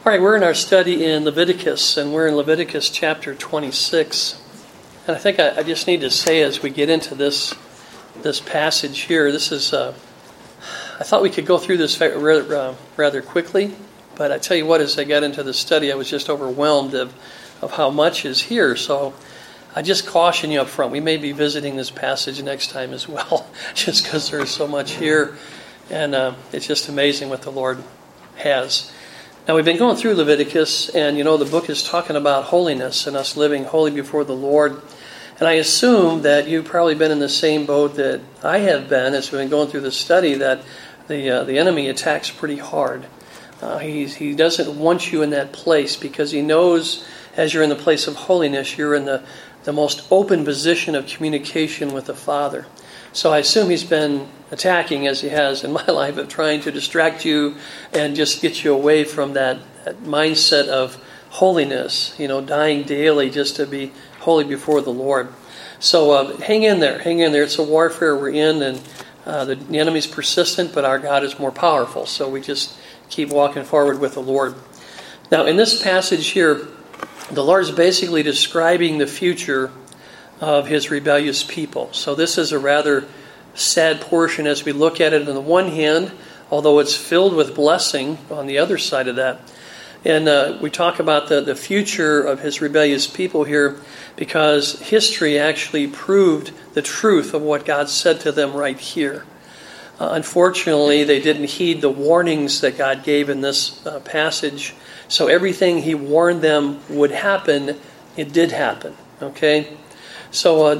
All right, we're in our study in Leviticus, and we're in Leviticus chapter 26. And I think I just need to say as we get into this passage here, this is, I thought we could go through this rather quickly, but I tell you what, as I got into the study, I was just overwhelmed of how much is here. So I just caution you up front, we may be visiting this passage next time as well, just because there's so much here. And it's just amazing what the Lord has. Now, we've been going through Leviticus, and the book is talking about holiness and us living holy before the Lord. And I assume that you've probably been in the same boat that I have been as we've been going through the study, that the enemy attacks pretty hard. He doesn't want you in that place because he knows as you're in the place of holiness, you're in the most open position of communication with the Father. So I assume he's been attacking, as he has in my life, of trying to distract you and just get you away from that mindset of holiness, dying daily just to be holy before the Lord. So hang in there. It's a warfare we're in, and the enemy's persistent, but our God is more powerful. So we just keep walking forward with the Lord. Now, in this passage here, the Lord is basically describing the future of his rebellious people. So this is a rather sad portion as we look at it. On the one hand, although it's filled with blessing on the other side of that. And we talk about the future of his rebellious people here because history actually proved the truth of what God said to them right here. Unfortunately, they didn't heed the warnings that God gave in this passage. So everything he warned them would happen, it did happen. Okay? So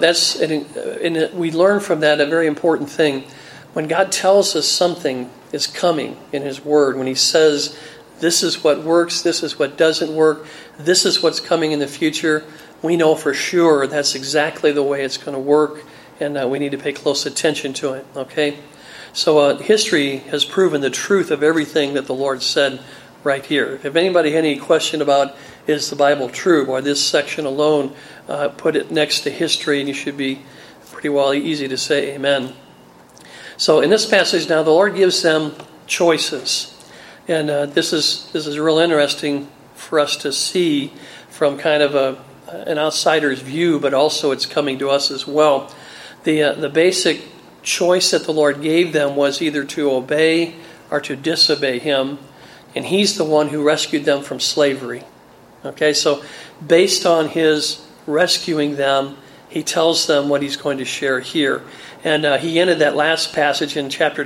we learn from that a very important thing. When God tells us something is coming in his word, when he says this is what works, this is what doesn't work, this is what's coming in the future, we know for sure that's exactly the way it's going to work, and we need to pay close attention to it. Okay? So history has proven the truth of everything that the Lord said right here. If anybody had any question about is the Bible true, or this section alone, put it next to history, and you should be pretty well easy to say amen. So in this passage now, the Lord gives them choices, and this is real interesting for us to see from kind of an outsider's view, but also it's coming to us as well. The basic choice that the Lord gave them was either to obey or to disobey him. And he's the one who rescued them from slavery. Okay, so based on his rescuing them, he tells them what he's going to share here. And he ended that last passage in chapter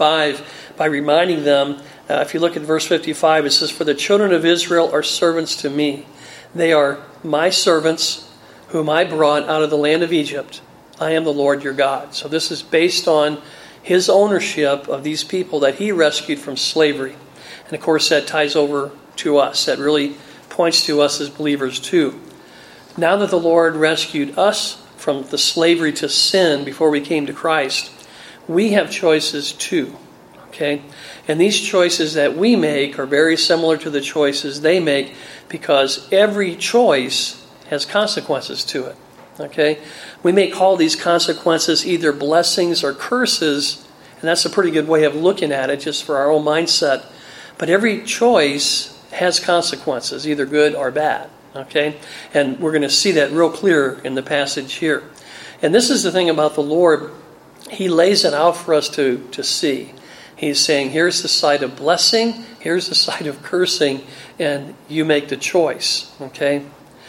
25 by reminding them, if you look at verse 55, it says, "For the children of Israel are servants to me. They are my servants whom I brought out of the land of Egypt. I am the Lord your God." So this is based on his ownership of these people that he rescued from slavery. And of course, that ties over to us. That really points to us as believers too. Now that the Lord rescued us from the slavery to sin before we came to Christ, we have choices too. Okay? And these choices that we make are very similar to the choices they make because every choice has consequences to it. Okay? We may call these consequences either blessings or curses, and that's a pretty good way of looking at it just for our own mindset. But every choice has consequences, either good or bad. Okay? And we're going to see that real clear in the passage here. And this is the thing about the Lord. He lays it out for us to see. He's saying, here's the side of blessing, here's the side of cursing, and you make the choice. Okay?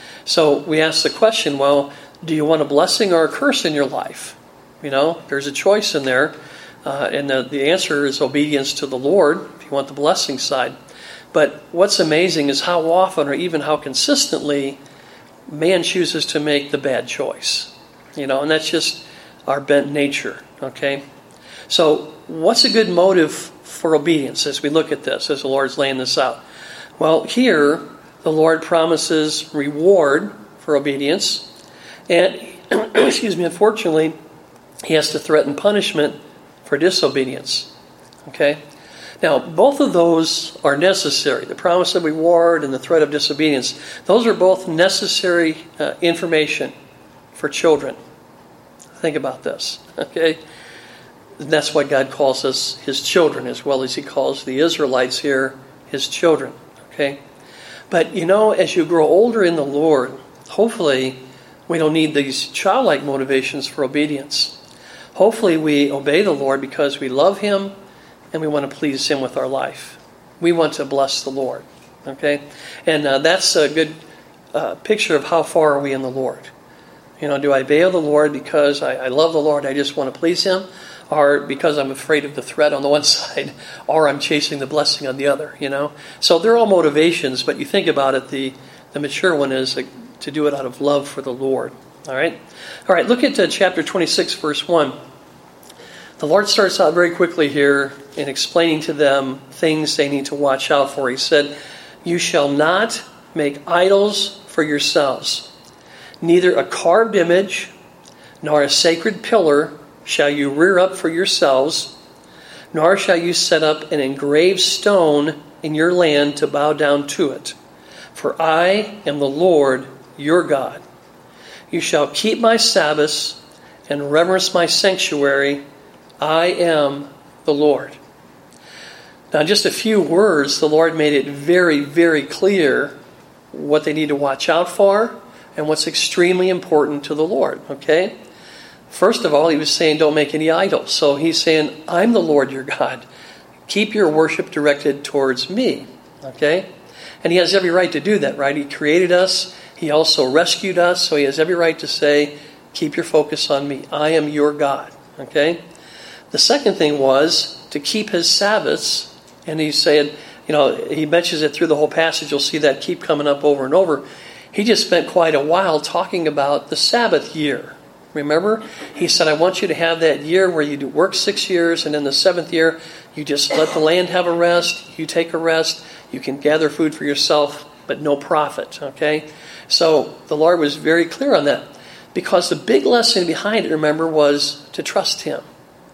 So we ask the question, well, do you want a blessing or a curse in your life? There's a choice in there. And the answer is obedience to the Lord, if you want the blessing side. But what's amazing is how often or even how consistently man chooses to make the bad choice. And that's just our bent nature. Okay? So what's a good motive for obedience as we look at this, as the Lord's laying this out? Well, here the Lord promises reward for obedience. And, unfortunately, he has to threaten punishment for disobedience. Okay? Now, both of those are necessary. The promise of reward and the threat of disobedience. Those are both necessary information for children. Think about this. Okay? And that's why God calls us his children, as well as he calls the Israelites here his children. Okay? But as you grow older in the Lord, hopefully we don't need these childlike motivations for obedience. Hopefully we obey the Lord because we love Him and we want to please Him with our life. We want to bless the Lord. Okay? And that's a good picture of how far are we in the Lord. Do I obey the Lord because I love the Lord, I just want to please Him? Or because I'm afraid of the threat on the one side, or I'm chasing the blessing on the other, So they're all motivations, but you think about it, the mature one is to do it out of love for the Lord. All right, look at chapter 26, verse 1. The Lord starts out very quickly here in explaining to them things they need to watch out for. He said, "You shall not make idols for yourselves, neither a carved image, nor a sacred pillar shall you rear up for yourselves, nor shall you set up an engraved stone in your land to bow down to it. For I am the Lord your God. You shall keep my Sabbaths and reverence my sanctuary. I am the Lord." Now, just a few words, the Lord made it very, very clear what they need to watch out for and what's extremely important to the Lord. Okay? First of all, He was saying don't make any idols. So He's saying, I'm the Lord your God. Keep your worship directed towards me. Okay? And He has every right to do that, right? He created us. He also rescued us. So He has every right to say, keep your focus on me. I am your God. Okay? The second thing was to keep His Sabbaths. And He said, He mentions it through the whole passage. You'll see that keep coming up over and over. He just spent quite a while talking about the Sabbath year. Remember? He said, I want you to have that year where you work 6 years, and in the 7th year, you just let the land have a rest. You take a rest. You can gather food for yourself, but no profit. Okay? So the Lord was very clear on that. Because the big lesson behind it, remember, was to trust Him.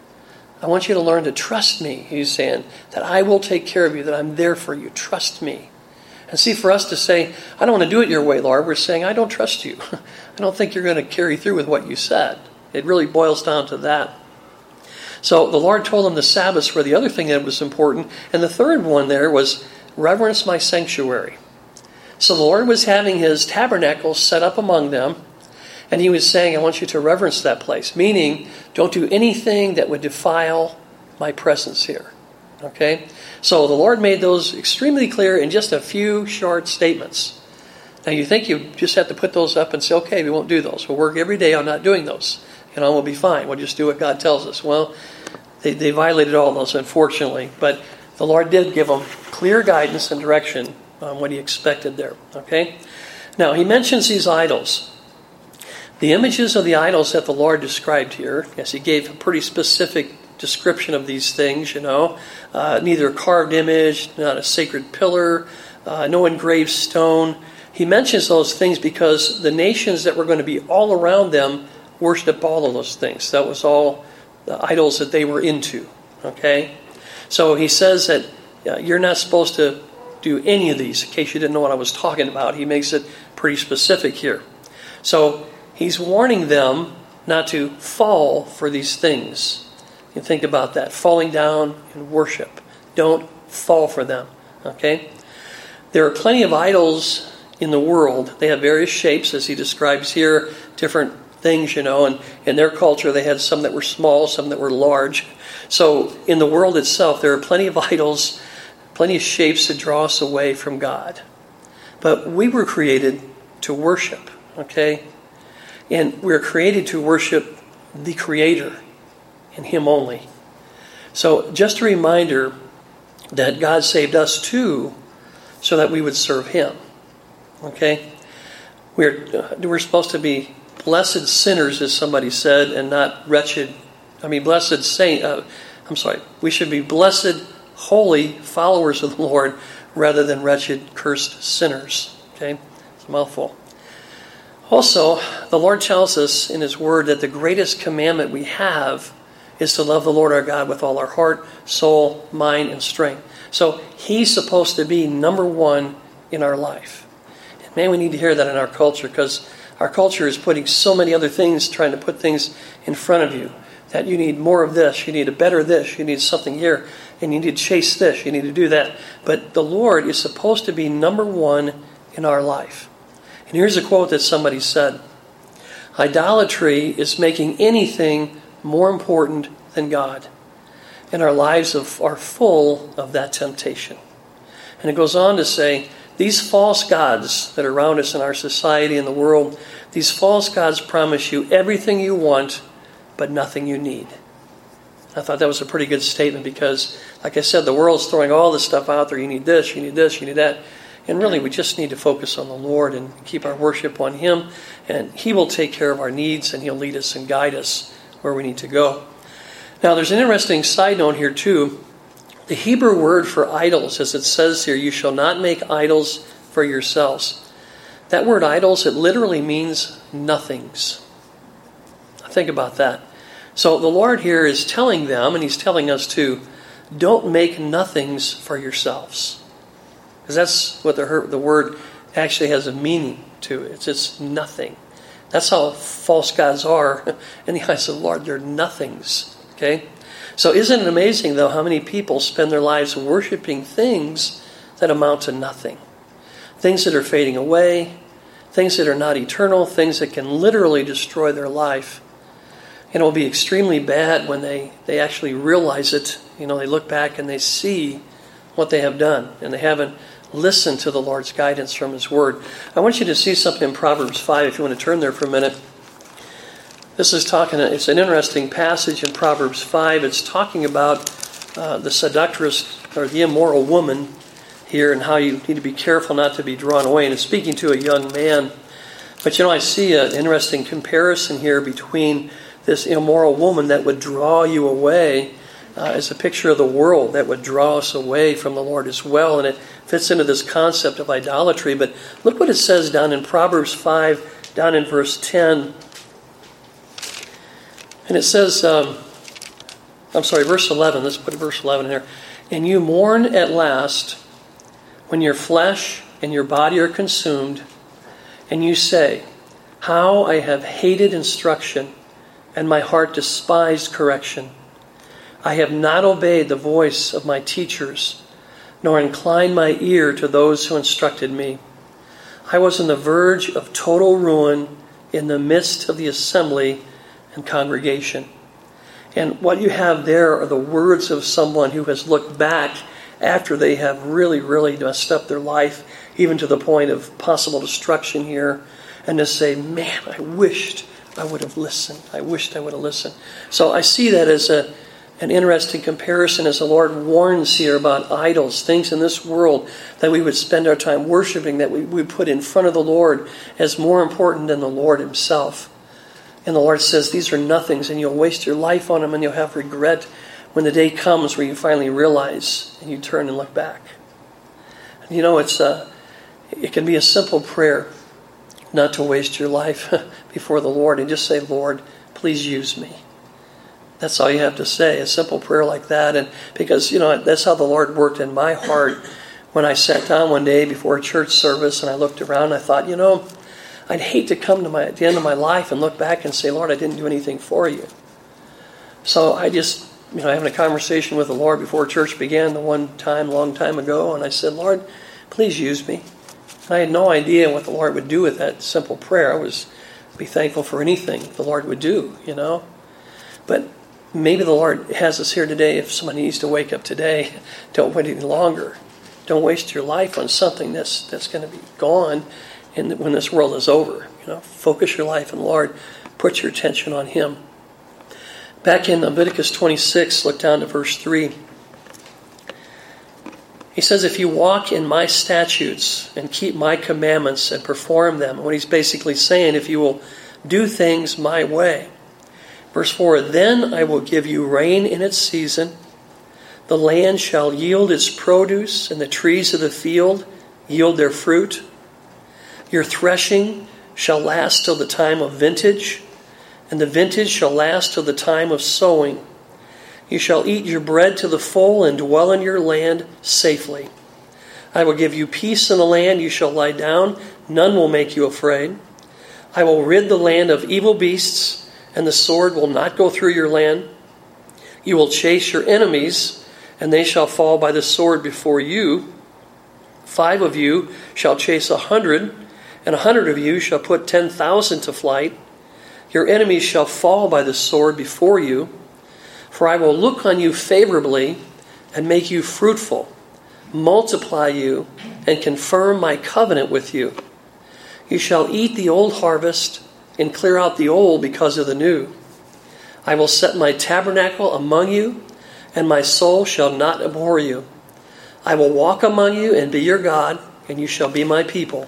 I want you to learn to trust me, He's saying, that I will take care of you, that I'm there for you. Trust me. And see, for us to say, I don't want to do it your way, Lord, we're saying, I don't trust you. I don't think you're going to carry through with what you said. It really boils down to that. So the Lord told them the Sabbaths were the other thing that was important. And the third one there was reverence my sanctuary. So the Lord was having His tabernacle set up among them. And He was saying, I want you to reverence that place. Meaning, don't do anything that would defile my presence here. Okay? So the Lord made those extremely clear in just a few short statements. Now you think you just have to put those up and say, okay, we won't do those. We'll work every day on not doing those. We'll be fine. We'll just do what God tells us. Well, they violated all those, unfortunately. But the Lord did give them clear guidance and direction on what He expected there. Okay? Now, He mentions these idols. The images of the idols that the Lord described here, yes, He gave a pretty specific description of these things, neither a carved image, not a sacred pillar, no engraved stone. He mentions those things because the nations that were going to be all around them worship all of those things. That was all the idols that they were into. Okay? So He says that you're not supposed to do any of these. In case you didn't know what I was talking about, He makes it pretty specific here. So He's warning them not to fall for these things. You think about that. Falling down in worship. Don't fall for them. Okay? There are plenty of idols in the world. They have various shapes, as He describes here, different things, and in their culture they had some that were small, some that were large. So in the world itself, there are plenty of idols, plenty of shapes that draw us away from God. But we were created to worship. Okay? And we're created to worship the Creator and Him only. So just a reminder that God saved us too so that we would serve Him. Okay? We're supposed to be blessed sinners, as somebody said, and not wretched. Blessed saint. We should be blessed, holy followers of the Lord rather than wretched, cursed sinners. Okay? It's a mouthful. Also, the Lord tells us in His Word that the greatest commandment we have is to love the Lord our God with all our heart, soul, mind, and strength. So He's supposed to be number one in our life. And man, we need to hear that in our culture, because our culture is putting so many other things, trying to put things in front of you. that you need more of this, you need a better this, you need something here, and you need to chase this, you need to do that. But the Lord is supposed to be number one in our life. And here's a quote that somebody said: idolatry is making anything more important than God. And our lives are full of that temptation. And it goes on to say, these false gods that are around us in our society and the world, these false gods promise you everything you want, but nothing you need. I thought that was a pretty good statement because, like I said, the world's throwing all this stuff out there. You need this, you need this, you need that. And really, we just need to focus on the Lord and keep our worship on Him. And He will take care of our needs, and He'll lead us and guide us where we need to go. Now, there's an interesting side note here, too. The Hebrew word for idols, as it says here, you shall not make idols for yourselves. That word idols, it literally means nothings. Think about that. So the Lord here is telling them, and He's telling us too, don't make nothings for yourselves. Because that's what the word actually has a meaning to it. It's nothing. That's how false gods are in the eyes of the Lord. They're nothings. Okay? So isn't it amazing, though, how many people spend their lives worshiping things that amount to nothing? Things that are fading away, things that are not eternal, things that can literally destroy their life. And it will be extremely bad when they actually realize it. They look back and they see what they have done, and they haven't listened to the Lord's guidance from His Word. I want you to see something in Proverbs 5, if you want to turn there for a minute. This is it's an interesting passage in Proverbs 5. It's talking about the seductress, or the immoral woman here, and how you need to be careful not to be drawn away. And it's speaking to a young man. But I see an interesting comparison here between this immoral woman that would draw you away as a picture of the world that would draw us away from the Lord as well. And it fits into this concept of idolatry. But look what it says down in Proverbs 5, down in verse 10. And it says, verse 11. Let's put verse 11 in there. And you mourn at last when your flesh and your body are consumed, and you say, how I have hated instruction, and my heart despised correction. I have not obeyed the voice of my teachers, nor inclined my ear to those who instructed me. I was on the verge of total ruin in the midst of the assembly and congregation. And what you have there are the words of someone who has looked back after they have really, really messed up their life, even to the point of possible destruction here, and to say, man, I wished I would have listened. I wished I would have listened. So I see that as an interesting comparison as the Lord warns here about idols, things in this world that we would spend our time worshiping, that we would put in front of the Lord as more important than the Lord Himself. And the Lord says, these are nothings, and you'll waste your life on them, and you'll have regret when the day comes where you finally realize and you turn and look back. And it can be a simple prayer not to waste your life before the Lord and just say, Lord, please use me. That's all you have to say, a simple prayer like that. And because, that's how the Lord worked in my heart when I sat down one day before a church service and I looked around and I thought, I'd hate to come to the end of my life and look back and say, Lord, I didn't do anything for you. So I just, having a conversation with the Lord before church began the one time, long time ago, and I said, Lord, please use me. And I had no idea what the Lord would do with that simple prayer. I was be thankful for anything the Lord would do, But maybe the Lord has us here today. If somebody needs to wake up today, don't wait any longer. Don't waste your life on something that's going to be gone when this world is over. Focus your life on the Lord. Put your attention on Him. Back in Leviticus 26, look down to verse 3. He says, if you walk in my statutes and keep my commandments and perform them, what he's basically saying, if you will do things my way. Verse 4, then I will give you rain in its season. The land shall yield its produce, and the trees of the field yield their fruit. Your threshing shall last till the time of vintage, and the vintage shall last till the time of sowing. You shall eat your bread to the full and dwell in your land safely. I will give you peace in the land. You shall lie down. None will make you afraid. I will rid the land of evil beasts, and the sword will not go through your land. You will chase your enemies, and they shall fall by the sword before you. 5 of you shall chase 100, and 100 of you shall put 10,000 to flight. Your enemies shall fall by the sword before you. For I will look on you favorably and make you fruitful, multiply you, and confirm my covenant with you. You shall eat the old harvest and clear out the old because of the new. I will set my tabernacle among you, and my soul shall not abhor you. I will walk among you and be your God, and you shall be my people.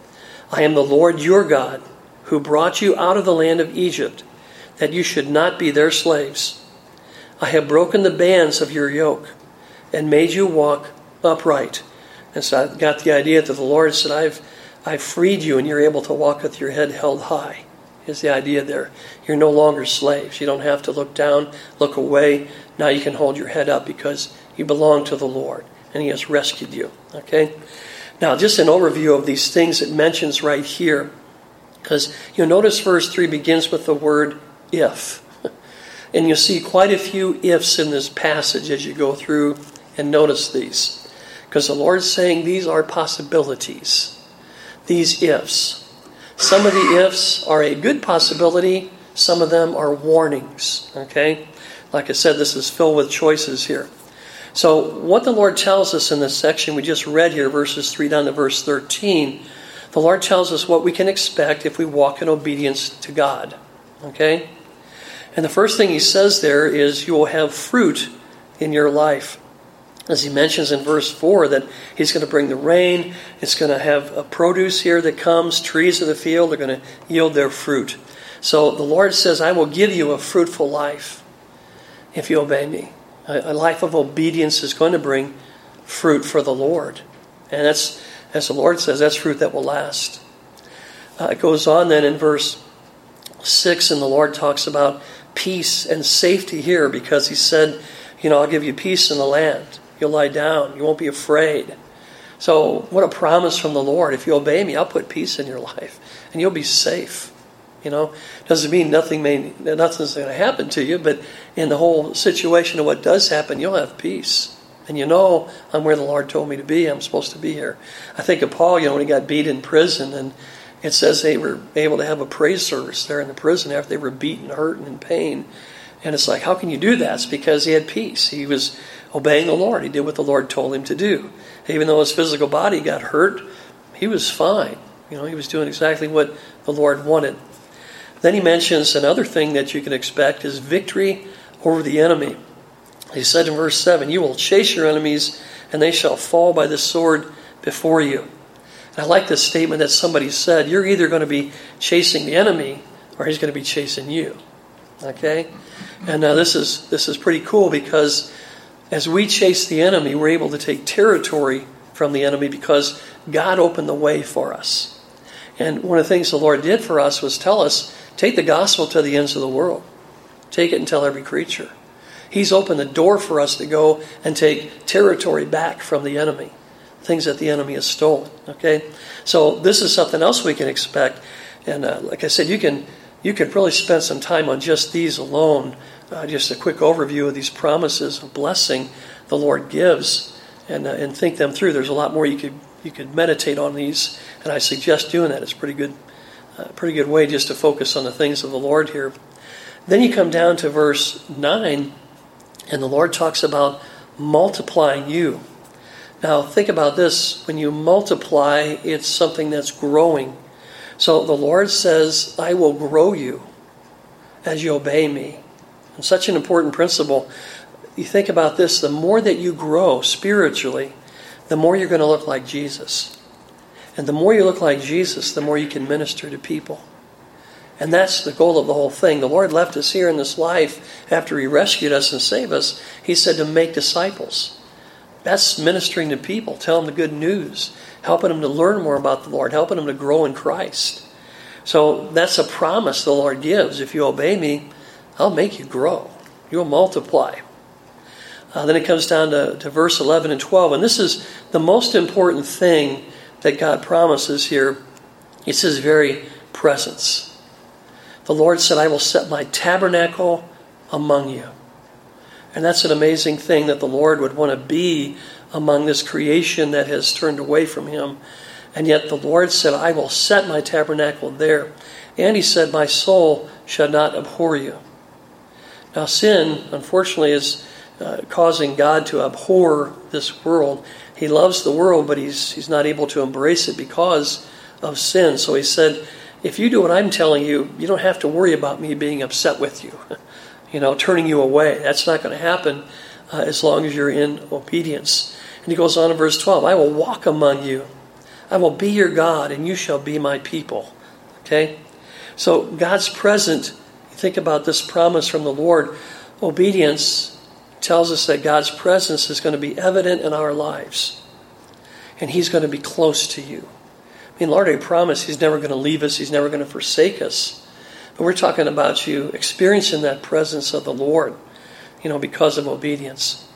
I am the Lord your God, who brought you out of the land of Egypt, that you should not be their slaves. I have broken the bands of your yoke, and made you walk upright. And so I got the idea that the Lord said, I've freed you, and you're able to walk with your head held high. Is the idea there. You're no longer slaves. You don't have to look down, look away. Now you can hold your head up because you belong to the Lord, and He has rescued you. Okay? Now, just an overview of these things it mentions right here. Because you'll notice verse 3 begins with the word if. And you'll see quite a few ifs in this passage as you go through and notice these. Because the Lord's saying these are possibilities. These ifs. Some of the ifs are a good possibility. Some of them are warnings. Okay? Like I said, this is filled with choices here. So what the Lord tells us in this section we just read here, verses 3 down to verse 13, the Lord tells us what we can expect if we walk in obedience to God. Okay? And the first thing He says there is you will have fruit in your life. As He mentions in verse 4 that He's going to bring the rain, it's going to have a produce here that comes, trees of the field are going to yield their fruit. So the Lord says, I will give you a fruitful life if you obey me. A life of obedience is going to bring fruit for the Lord. And that's, as the Lord says, that's fruit that will last. It goes on then in verse 6, and the Lord talks about peace and safety here because He said, I'll give you peace in the land. You'll lie down. You won't be afraid. So what a promise from the Lord. If you obey me, I'll put peace in your life. And you'll be safe. Doesn't mean nothing's going to happen to you. But in the whole situation of what does happen, you'll have peace. And I'm where the Lord told me to be. I'm supposed to be here. I think of Paul, when he got beat in prison. And it says they were able to have a praise service there in the prison after they were beaten, hurt, and in pain. And it's like, how can you do that? It's because he had peace. He was obeying the Lord. He did what the Lord told him to do. Even though his physical body got hurt, he was fine. He was doing exactly what the Lord wanted. Then he mentions another thing that you can expect is victory over the enemy. He said in verse 7, you will chase your enemies, and they shall fall by the sword before you. And I like this statement that somebody said, you're either going to be chasing the enemy, or he's going to be chasing you. Okay? And now this is pretty cool because as we chase the enemy, we're able to take territory from the enemy because God opened the way for us. And one of the things the Lord did for us was tell us, take the gospel to the ends of the world. Take it and tell every creature. He's opened the door for us to go and take territory back from the enemy. Things that the enemy has stolen. Okay? So this is something else we can expect. And like I said, you can really spend some time on just these alone. Just a quick overview of these promises of blessing the Lord gives, and think them through. There's a lot more you could meditate on these, and I suggest doing that. It's a pretty good way just to focus on the things of the Lord here. Then you come down to verse 9, and the Lord talks about multiplying you. Now think about this: when you multiply, it's something that's growing. So the Lord says, I will grow you as you obey me. And such an important principle. You think about this, the more that you grow spiritually, the more you're going to look like Jesus. And the more you look like Jesus, the more you can minister to people. And that's the goal of the whole thing. The Lord left us here in this life after He rescued us and saved us. He said to make disciples. That's ministering to people, telling them the good news, helping them to learn more about the Lord, helping them to grow in Christ. So that's a promise the Lord gives. If you obey me, I'll make you grow. You'll multiply. Then it comes down to verse 11 and 12. And this is the most important thing that God promises here. It's His very presence. The Lord said, I will set my tabernacle among you. And that's an amazing thing, that the Lord would want to be among this creation that has turned away from him. And yet the Lord said, I will set my tabernacle there. And he said, my soul shall not abhor you. Now sin, unfortunately, is causing God to abhor this world. He loves the world, but he's not able to embrace it because of sin. So he said, if you do what I'm telling you, you don't have to worry about me being upset with you, turning you away. That's not going to happen as long as you're in obedience. And he goes on in verse 12, I will walk among you. I will be your God, and you shall be my people. Okay? So God's present. Think about this promise from the Lord. Obedience tells us that God's presence is going to be evident in our lives. And he's going to be close to you. I mean, Lord, I promise he's never going to leave us. He's never going to forsake us. But we're talking about you experiencing that presence of the Lord, because of obedience.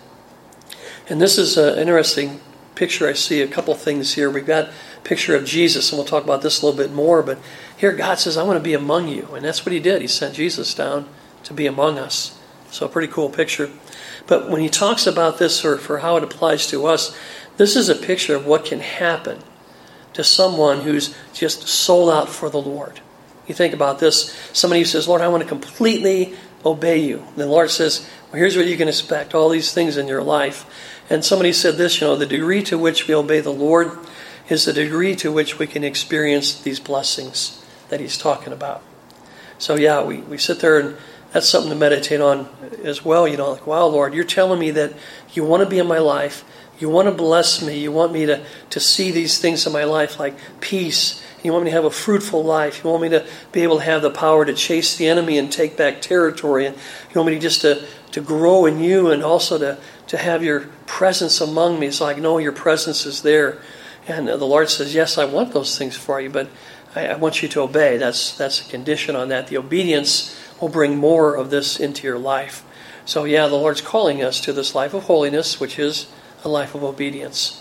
And this is an interesting picture. I see a couple things here. We've got a picture of Jesus, and we'll talk about this a little bit more. But here God says, I want to be among you. And that's what he did. He sent Jesus down to be among us. So a pretty cool picture. But when he talks about this, or for how it applies to us, this is a picture of what can happen to someone who's just sold out for the Lord. You think about this. Somebody who says, Lord, I want to completely obey you. And the Lord says, well, here's what you can expect, all these things in your life. And somebody said this, the degree to which we obey the Lord is the degree to which we can experience these blessings that he's talking about. So yeah, we sit there, and that's something to meditate on as well. Like, wow, Lord, you're telling me that you want to be in my life. You want to bless me. You want me to see these things in my life like peace. You want me to have a fruitful life. You want me to be able to have the power to chase the enemy and take back territory. And you want me just to grow in you, and also to have your presence among me. So I know your presence is there. And the Lord says, yes, I want those things for you, but I want you to obey. That's a condition on that. The obedience will bring more of this into your life. So yeah, the Lord's calling us to this life of holiness, which is a life of obedience.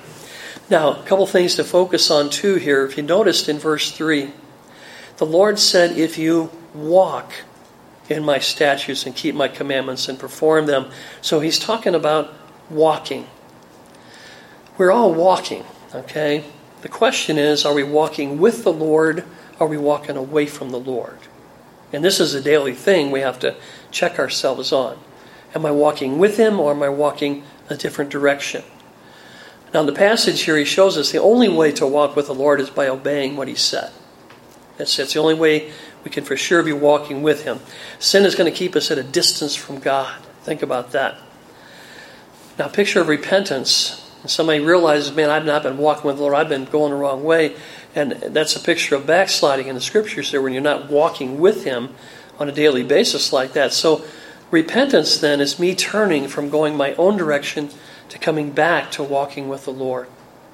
Now, a couple things to focus on too here. If you noticed in verse 3, the Lord said, if you walk in my statutes and keep my commandments and perform them. So he's talking about walking. We're all walking, okay? The question is, are we walking with the Lord? Or are we walking away from the Lord? And this is a daily thing we have to check ourselves on. Am I walking with him, or am I walking a different direction? Now in the passage here, he shows us the only way to walk with the Lord is by obeying what he said. It's the only way we can for sure be walking with him. Sin is going to keep us at a distance from God. Think about that. Now, picture of repentance. Somebody realizes, man, I've not been walking with the Lord. I've been going the wrong way. And that's a picture of backsliding in the Scriptures there, when you're not walking with him on a daily basis like that. So repentance then is me turning from going my own direction to coming back to walking with the Lord.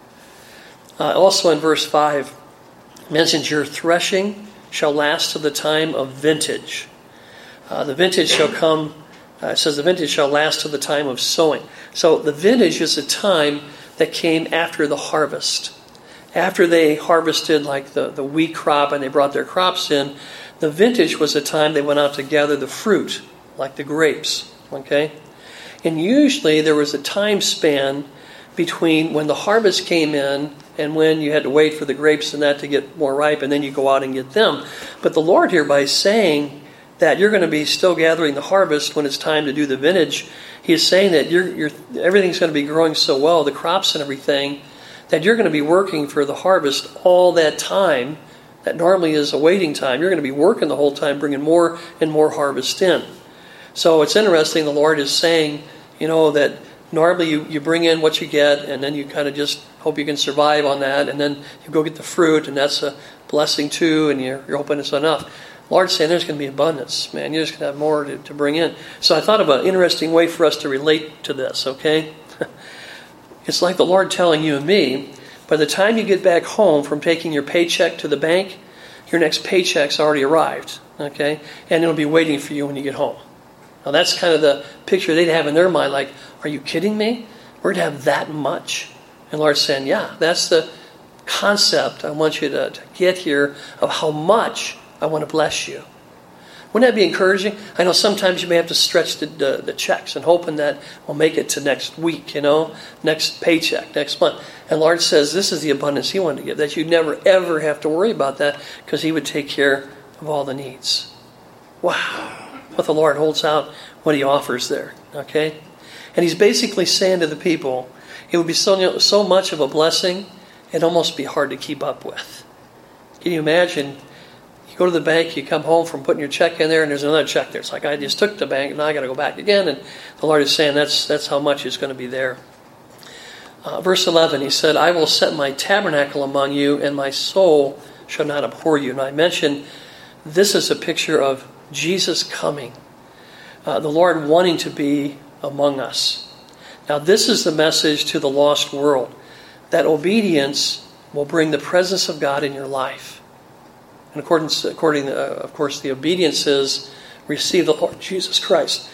Also in verse 5, it mentions your threshing shall last to the time of vintage. The vintage shall come, it says the vintage shall last to the time of sowing. So the vintage is a time that came after the harvest. After they harvested like the wheat crop and they brought their crops in, the vintage was a time they went out to gather the fruit, like the grapes. Okay? And usually there was a time span between when the harvest came in and when you had to wait for the grapes and that to get more ripe, and then you go out and get them. But the Lord here, by saying that you're going to be still gathering the harvest when it's time to do the vintage, He is saying that everything's going to be growing so well, the crops and everything, that you're going to be working for the harvest all that time that normally is a waiting time. You're going to be working the whole time, bringing more and more harvest in. So it's interesting, the Lord is saying, that normally you bring in what you get, and then you kind of just hope you can survive on that, and then you go get the fruit, and that's a blessing too, and you're hoping it's enough. The Lord's saying there's going to be abundance, man. You're just going to have more to bring in. So I thought of an interesting way for us to relate to this, okay? It's like the Lord telling you and me, by the time you get back home from taking your paycheck to the bank, your next paycheck's already arrived, okay? And it'll be waiting for you when you get home. Now that's kind of the picture they'd have in their mind, like, are you kidding me? We're to have that much? And the Lord's saying, yeah, that's the concept I want you to get here of how much I want to bless you. Wouldn't that be encouraging? I know sometimes you may have to stretch the checks and hoping that we'll make it to next week, next paycheck, next month. And the Lord says this is the abundance He wanted to give, that you never, ever have to worry about that because He would take care of all the needs. Wow. What the Lord holds out, what He offers there. Okay? And He's basically saying to the people, it would be so much of a blessing, it'd almost be hard to keep up with. Can you imagine? You go to the bank, you come home from putting your check in there, and there's another check there. It's like, I just took the bank, and now I got to go back again. And the Lord is saying that's how much is going to be there. Verse 11, He said, I will set my tabernacle among you, and my soul shall not abhor you. And I mentioned this is a picture of Jesus coming. The Lord wanting to be among us. Now this is the message to the lost world, that obedience will bring the presence of God in your life. And according, of course, the obedience is receive the Lord Jesus Christ.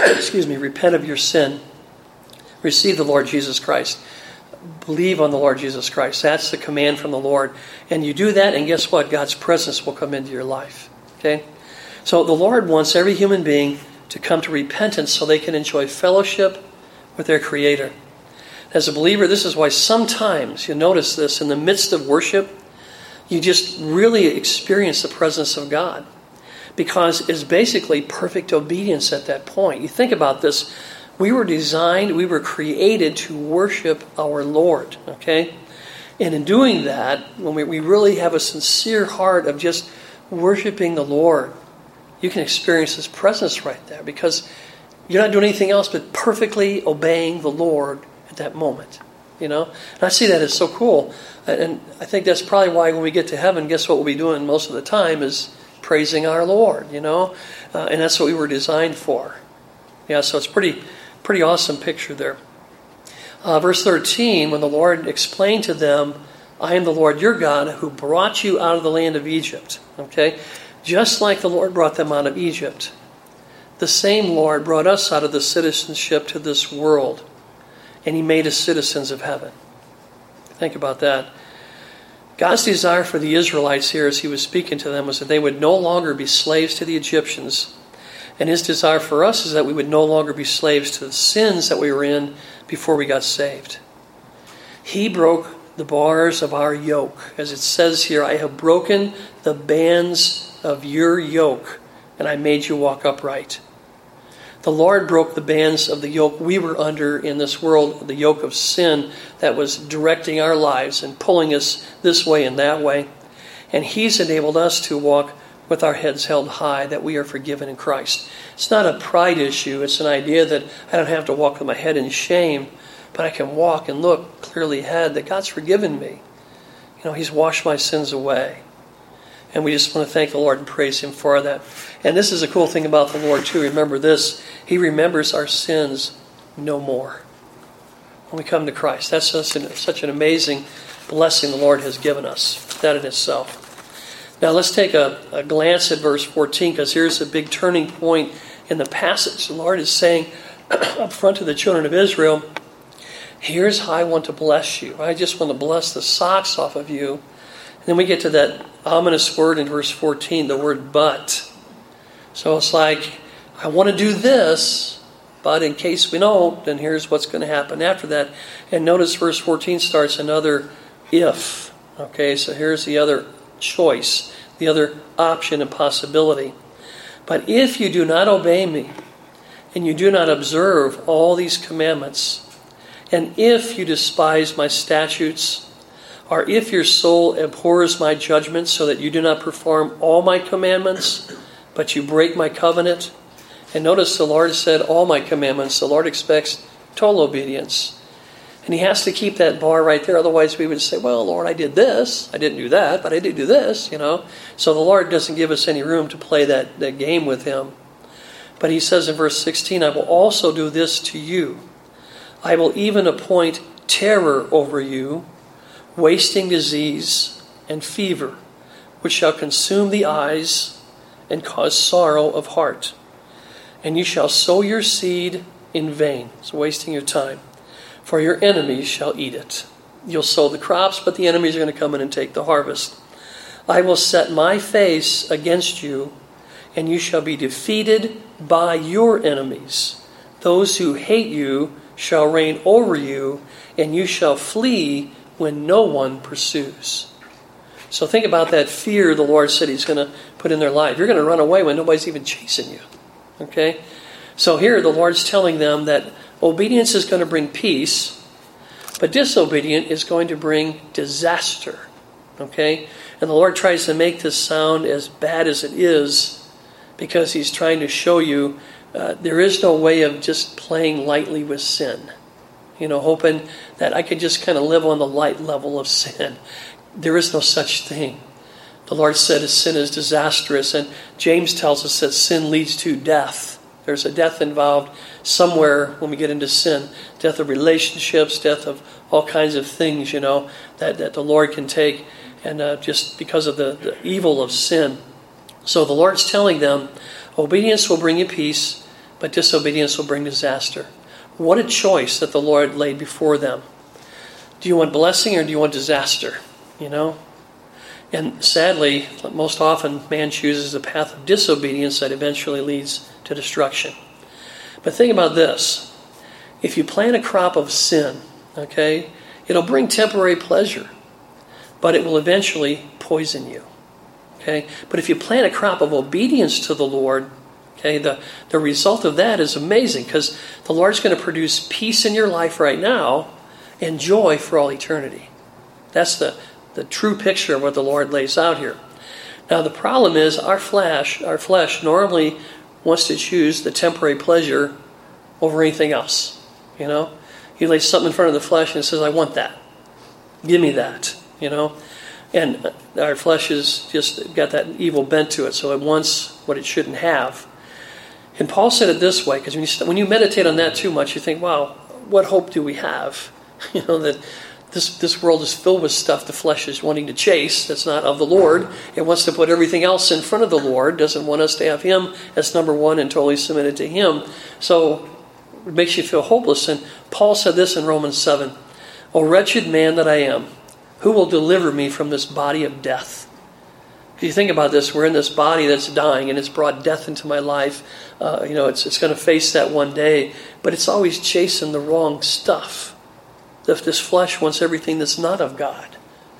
Repent of your sin. Receive the Lord Jesus Christ. Believe on the Lord Jesus Christ. That's the command from the Lord. And you do that, and guess what? God's presence will come into your life. Okay? So the Lord wants every human being to come to repentance so they can enjoy fellowship with their Creator. As a believer, this is why sometimes, you notice this, in the midst of worship, you just really experience the presence of God. Because it's basically perfect obedience at that point. You think about this. We were designed, we were created to worship our Lord. Okay? And in doing that, when we really have a sincere heart of just worshiping the Lord, you can experience His presence right there. Because you're not doing anything else but perfectly obeying the Lord at that moment. And I see that as so cool. And I think that's probably why when we get to heaven, guess what we'll be doing most of the time is praising our Lord, and that's what we were designed for. Yeah, so it's pretty awesome picture there. Verse 13, when the Lord explained to them, I am the Lord your God who brought you out of the land of Egypt. Okay? Just like the Lord brought them out of Egypt, the same Lord brought us out of the citizenship to this world. And He made us citizens of heaven. Think about that. God's desire for the Israelites here as He was speaking to them was that they would no longer be slaves to the Egyptians. And His desire for us is that we would no longer be slaves to the sins that we were in before we got saved. He broke the bars of our yoke. As it says here, I have broken the bands of your yoke, and I made you walk upright. The Lord broke the bands of the yoke we were under in this world, the yoke of sin that was directing our lives and pulling us this way and that way. And He's enabled us to walk with our heads held high, that we are forgiven in Christ. It's not a pride issue. It's an idea that I don't have to walk with my head in shame, but I can walk and look clearly ahead that God's forgiven me. He's washed my sins away. And we just want to thank the Lord and praise Him for that. And this is a cool thing about the Lord too. Remember this. He remembers our sins no more when we come to Christ. That's such an amazing blessing the Lord has given us. That in itself. Now let's take a glance at verse 14, because here's a big turning point in the passage. The Lord is saying up front to the children of Israel, here's how I want to bless you. I just want to bless the socks off of you. And then we get to that ominous word in verse 14, the word but. So it's like, I want to do this, but in case we don't, then here's what's going to happen after that. And notice verse 14 starts another if. Okay, so here's the other choice, the other option and possibility. But if you do not obey me, and you do not observe all these commandments, and if you despise my statutes, or if your soul abhors my judgments so that you do not perform all my commandments, but you break my covenant. And notice the Lord said all my commandments. The Lord expects total obedience. And He has to keep that bar right there. Otherwise we would say, well, Lord, I did this. I didn't do that, but I did do this, So the Lord doesn't give us any room to play that game with Him. But He says in verse 16, I will also do this to you. I will even appoint terror over you, wasting disease and fever, which shall consume the eyes and cause sorrow of heart. And you shall sow your seed in vain. It's wasting your time. For your enemies shall eat it. You'll sow the crops, but the enemies are going to come in and take the harvest. I will set my face against you and you shall be defeated by your enemies. Those who hate you shall reign over you, and you shall flee when no one pursues. So think about that fear the Lord said He's going to put in their life. You're going to run away when nobody's even chasing you. Okay? So here the Lord's telling them that obedience is going to bring peace, but disobedience is going to bring disaster. Okay? And the Lord tries to make this sound as bad as it is because He's trying to show you there is no way of just playing lightly with sin. Hoping that I could just kind of live on the light level of sin. There is no such thing. The Lord said His sin is disastrous, and James tells us that sin leads to death. There's a death involved somewhere when we get into sin. Death of relationships, death of all kinds of things, that the Lord can take, and just because of the evil of sin. So the Lord's telling them, obedience will bring you peace, but disobedience will bring disaster. What a choice that the Lord laid before them. Do you want blessing or do you want disaster? And sadly, most often man chooses the path of disobedience that eventually leads to destruction. But think about this. If you plant a crop of sin, okay, it'll bring temporary pleasure, but it will eventually poison you. Okay? But if you plant a crop of obedience to the Lord, okay, the result of that is amazing because the Lord's going to produce peace in your life right now and joy for all eternity. That's the true picture of what the Lord lays out here. Now the problem is our flesh normally wants to choose the temporary pleasure over anything else. You lay something in front of the flesh and it says, I want that. Give me that. And our flesh has just got that evil bent to it, so it wants what it shouldn't have. And Paul said it this way, because when you meditate on that too much, you think, wow, what hope do we have? That this world is filled with stuff the flesh is wanting to chase that's not of the Lord. It wants to put everything else in front of the Lord, doesn't want us to have Him as number one and totally submitted to Him. So it makes you feel hopeless. And Paul said this in Romans 7, O wretched man that I am, who will deliver me from this body of death? If you think about this, we're in this body that's dying and it's brought death into my life. It's going to face that one day, but it's always chasing the wrong stuff. This flesh wants everything that's not of God,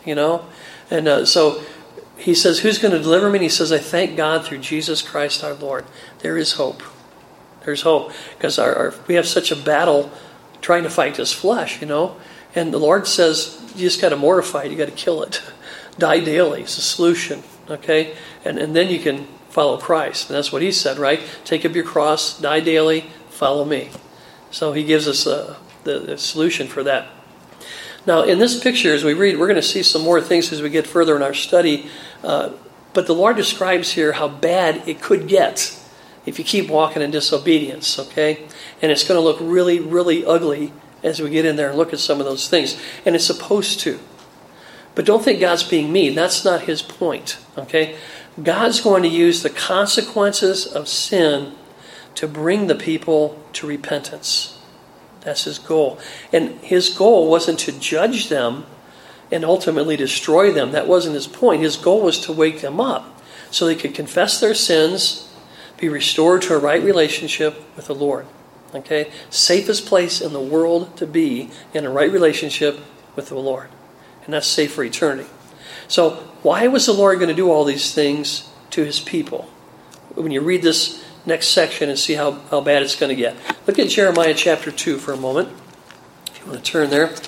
And so he says, who's going to deliver me? And he says, I thank God through Jesus Christ our Lord. There is hope. There's hope. Because we have such a battle trying to fight this flesh, And the Lord says, you just got to mortify it. You got to kill it. Die daily. It's a solution. Okay? And then you can follow Christ. And that's what He said, right? Take up your cross, die daily, follow me. So He gives us the solution for that. Now, in this picture, as we read, we're going to see some more things as we get further in our study. But the Lord describes here how bad it could get if you keep walking in disobedience, okay? And it's going to look really, really ugly as we get in there and look at some of those things. And it's supposed to. But don't think God's being mean. That's not His point, okay? God's going to use the consequences of sin to bring the people to repentance. That's His goal. And His goal wasn't to judge them and ultimately destroy them. That wasn't His point. His goal was to wake them up so they could confess their sins, be restored to a right relationship with the Lord. Okay? Safest place in the world to be in a right relationship with the Lord. And that's safe for eternity. So why was the Lord going to do all these things to His people? When you read this next section and see how bad it's going to get. Look at Jeremiah chapter 2 for a moment. If you want to turn there.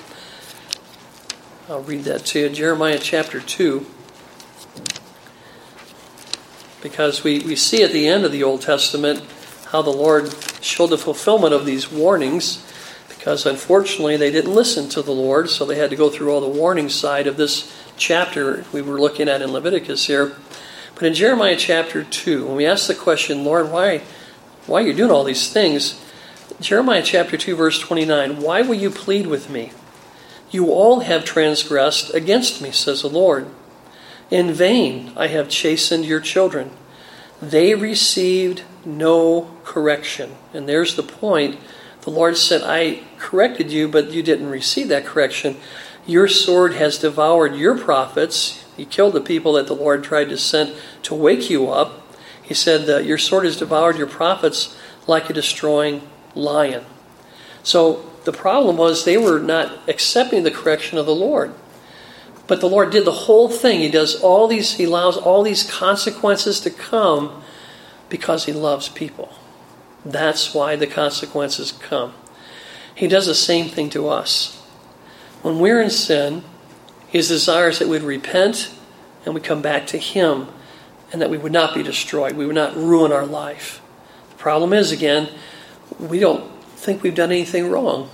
I'll read that to you. Jeremiah chapter 2. Because we see at the end of the Old Testament how the Lord showed the fulfillment of these warnings. Because unfortunately they didn't listen to the Lord, so they had to go through all the warning side of this chapter we were looking at in Leviticus here. But in Jeremiah chapter 2, when we ask the question, Lord, why are you doing all these things? Jeremiah chapter 2, verse 29, why will you plead with me? You all have transgressed against me, says the Lord. In vain I have chastened your children. They received no correction. And there's the point. The Lord said, I corrected you, but you didn't receive that correction. Your sword has devoured your prophets. He killed the people that the Lord tried to send to wake you up. He said that your sword has devoured your prophets like a destroying lion. So the problem was they were not accepting the correction of the Lord. But the Lord did the whole thing. He allows all these consequences to come because He loves people. That's why the consequences come. He does the same thing to us. When we're in sin, His desire is that we'd repent and we come back to Him, and that we would not be destroyed. We would not ruin our life. The problem is, again, we don't think we've done anything wrong.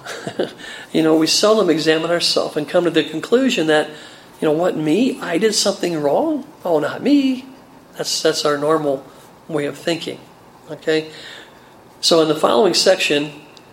We seldom examine ourselves and come to the conclusion that, what, me? I did something wrong? Oh, not me. That's our normal way of thinking. Okay? So in the following section,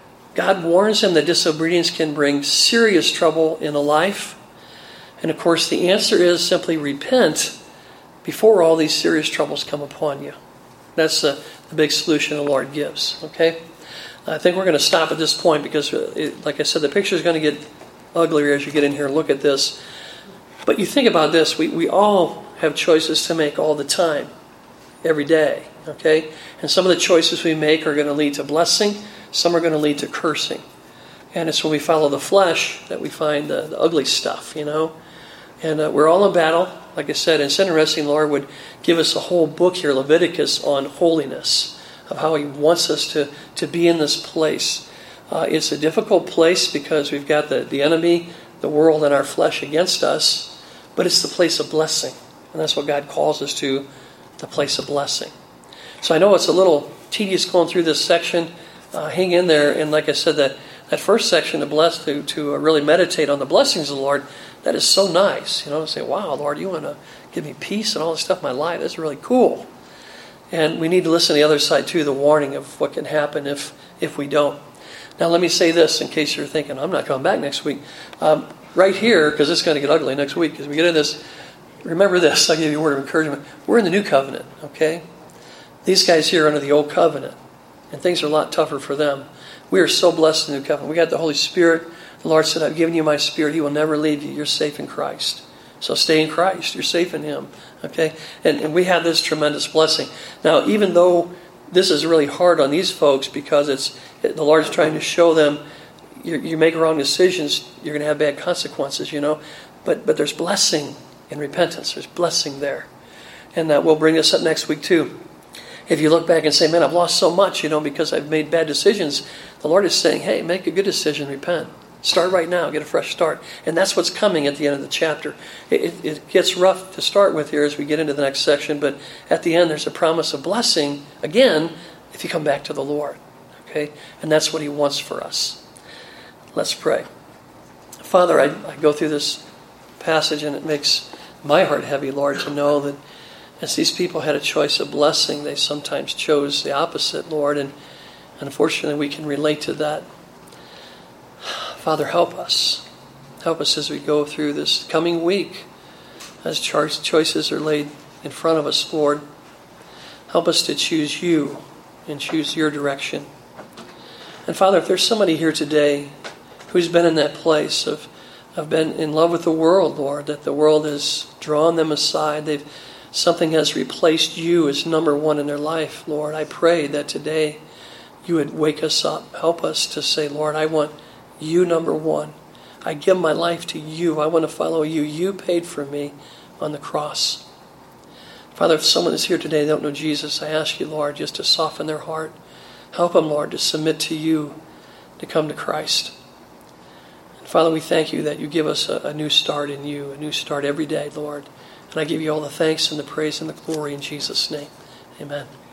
God warns him that disobedience can bring serious trouble in a life. And of course, the answer is simply repent before all these serious troubles come upon you. That's the big solution the Lord gives. Okay? I think we're going to stop at this point because, like I said, the picture is going to get uglier as you get in here and look at this. But you think about this, we all have choices to make all the time, every day, okay? And some of the choices we make are going to lead to blessing, some are going to lead to cursing. And it's when we follow the flesh that we find the ugly stuff, And we're all in battle. Like I said, it's interesting, the Lord would give us a whole book here, Leviticus, on holiness, of how He wants us to be in this place. It's a difficult place because we've got the enemy, the world, and our flesh against us. But it's the place of blessing. And that's what God calls us to, the place of blessing. So I know it's a little tedious going through this section. Hang in there. And like I said, that first section to really meditate on the blessings of the Lord, that is so nice. Say, wow, Lord, you want to give me peace and all this stuff in my life. That's really cool. And we need to listen to the other side too, the warning of what can happen if we don't. Now let me say this in case you're thinking, I'm not coming back next week. Right here, because it's going to get ugly next week, as we get into this, remember this, I'll give you a word of encouragement. We're in the new covenant, okay? These guys here are under the old covenant, and things are a lot tougher for them. We are so blessed in the new covenant. We got the Holy Spirit. The Lord said, I've given you my Spirit. He will never leave you. You're safe in Christ. So stay in Christ. You're safe in Him, okay? And we have this tremendous blessing. Now, even though this is really hard on these folks because the Lord's trying to show them, you make wrong decisions, you're going to have bad consequences, But there's blessing in repentance. There's blessing there. And we'll bring this up next week too. If you look back and say, man, I've lost so much, because I've made bad decisions, the Lord is saying, hey, make a good decision, repent. Start right now, get a fresh start. And that's what's coming at the end of the chapter. It gets rough to start with here as we get into the next section, but at the end there's a promise of blessing, again, if you come back to the Lord. Okay? And that's what He wants for us. Let's pray. Father, I go through this passage and it makes my heart heavy, Lord, to know that as these people had a choice of blessing, they sometimes chose the opposite, Lord, and unfortunately we can relate to that. Father, help us. Help us as we go through this coming week, as choices are laid in front of us, Lord. Help us to choose You and choose Your direction. And Father, if there's somebody here today who's been in that place of been in love with the world, Lord, that the world has drawn them aside, something has replaced You as number one in their life, Lord, I pray that today You would wake us up. Help us to say, Lord, I want You number one. I give my life to You. I want to follow You. You paid for me on the cross. Father, if someone is here today and they don't know Jesus, I ask You, Lord, just to soften their heart. Help them, Lord, to submit to You, to come to Christ. And Father, we thank You that You give us a new start in You, a new start every day, Lord. And I give You all the thanks and the praise and the glory in Jesus' name. Amen.